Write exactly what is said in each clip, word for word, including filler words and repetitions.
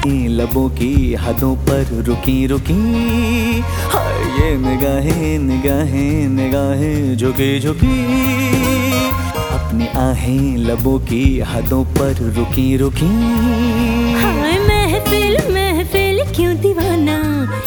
लबों की हदों पर रुकी रुकी, हाय ये निगाहें निगाहें निगाहें झुकी झुकी। अपनी आहें लबों की हदों पर रुकी रुकी। हाय महफिल महफिल क्यों दीवाना,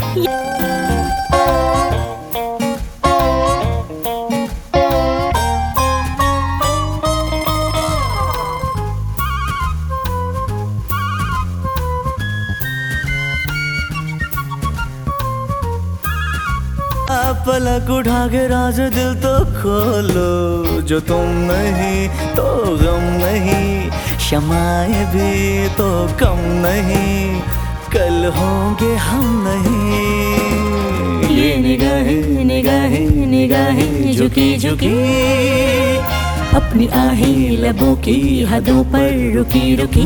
पलक उठा के राज दिल तो खोलो, जो तुम नहीं तो गम नहीं, शमाए भी तो कम नहीं, कल होंगे हम नहीं। ये निगाहें निगाहें निगाहें झुकी झुकी, अपनी आहें लबों की हदों पर रुकी रुकी।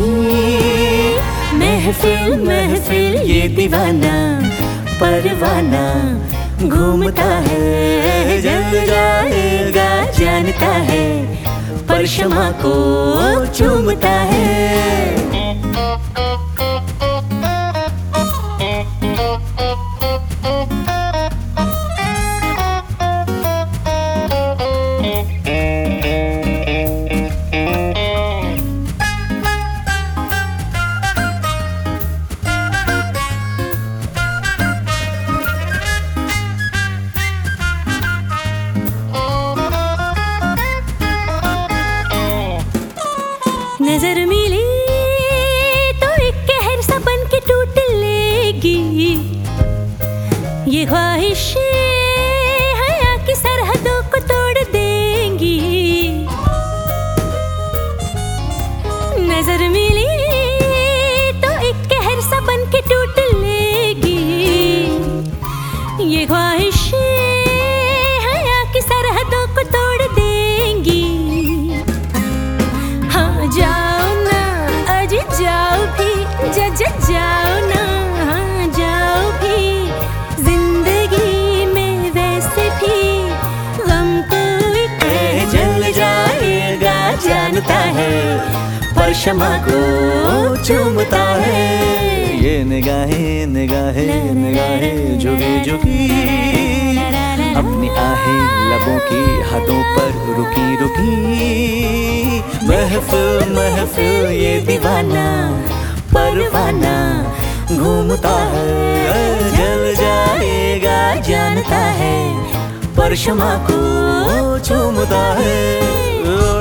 महफिल महफिल ये दीवाना परवाना घूमता है, जल जाएगा जानता है, पर शमा को चूमता है। नजर मिली तो एक कहर सा बन के टूट लेगी, ये ख्वाहिशें हया की सरहदों को तोड़ देंगी। नजर मिली तो एक कहर सा बन के टूट लेगी, ये ख्वाहिशें हया की सरहदों को तोड़ देंगी। हाँ जाओ ना अज जाओ भी, जज जाओ ना, हाँ जाओ भी, जिंदगी में वैसे भी गम कोई जल जाएगा जानता है, पर शमा को चूमता है। ये निगाहें निगाहें निगाहें झुकी झुकी, अपनी आहें लबों की हदों पर रुकी रुकी। महफिल महफिल ये दीवाना परवाना घूमता है, जल जाएगा जानता है, पर शमा को चूमता है।